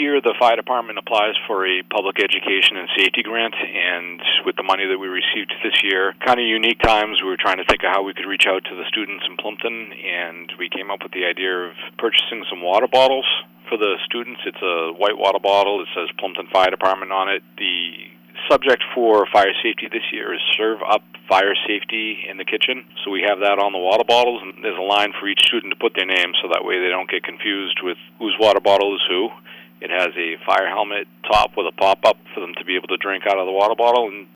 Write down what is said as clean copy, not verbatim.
year, the fire department applies for a public education and safety grant, and with the money that we received this year, kind of unique times, we were trying to think of how we could reach out to the students in Plimpton, and we came up with the idea of purchasing some water bottles for the students. It's a white water bottle. It says Plimpton Fire Department on it. The subject for fire safety this year is serve up fire safety in the kitchen. So we have that on the water bottles, and there's a line for each student to put their name so that way they don't get confused with whose water bottle is who. It has a fire helmet top with a pop-up for them to be able to drink out of the water bottle, and